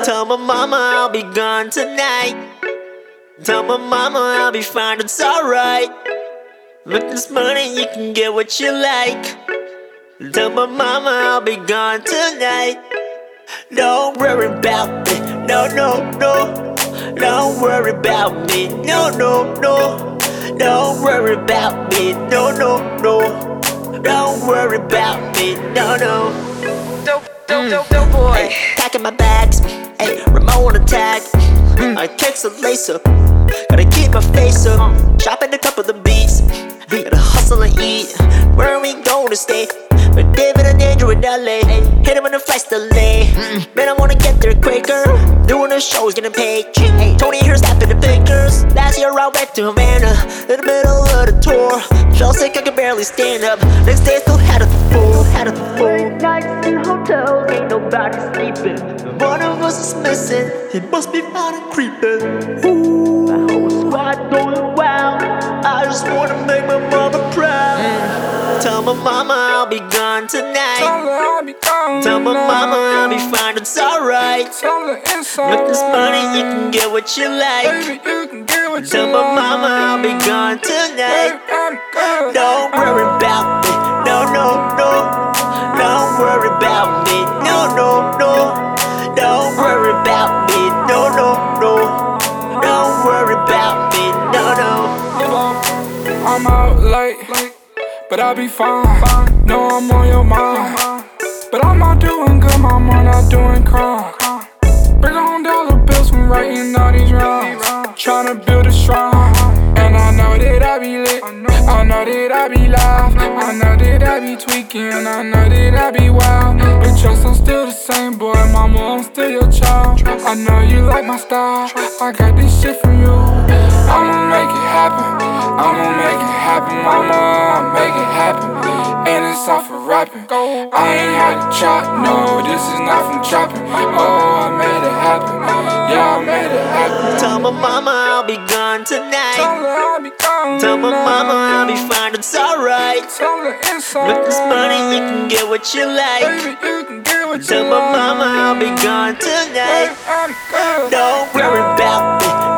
Tell my mama I'll be gone tonight. Tell my mama I'll be fine, it's alright. With this money you can get what you like. Tell my mama I'll be gone tonight. Don't worry about me, no, no, no. Don't worry about me, no, no, no. Don't worry about me, no, no, no. Don't worry about me, no, no. Dope boy. Ay, packing my bags, ay, remote on attack. I kicks a lace up, gotta keep my face up. Chopping a couple of beats, gotta hustle and eat. Where are we going to stay? With David and Andrew in LA. Hit him when the flight's delayed. Man, I wanna get there quicker. Doing the shows, getting paid. Tony here's snapping the pictures. Last year I went to Havana, in the middle of the tour. Felt sick, I could barely stand up. Next day still had it full, had it full. Nights in hotels, ain't nobody sleeping. One of us is missing, he must be found and creeping. Ooh, my whole squad going wild. I just wanna make my mama proud. Tell my mama I'll be gone tonight. Tell my mama I'll be fine, it's alright. With this money you can get what you like. Tell my mama I'll be gone tonight. Don't worry about me, no, no, no. Don't worry about me, no, no, no. Don't worry about me, no, no, no. Don't worry about me, no, no. I'm out late, but I'll be fine. Know I'm on your mind, but I'm not doing good, mama, not doing crime. Bring home dollar bills from writing all these rhymes. Tryna build a shrine, and I know that I be lit. I know that I be live. I know that I be tweaking. I know that I be wild. But trust, I'm still the same boy, mama, I'm still your child. I know you like my style. I got this shit from you. I'ma make it happen. I'ma make it happen, mama. I'll make it happen. And it's all for rapping. I ain't had to chop, no, this is not from chopping. Oh, I made it happen. Yeah, I made it happen. Tell my mama I'll be gone tonight. Tell my mama I'll be fine, it's alright. With this money you can get what you like. Tell my mama I'll be gone tonight. Don't worry about me,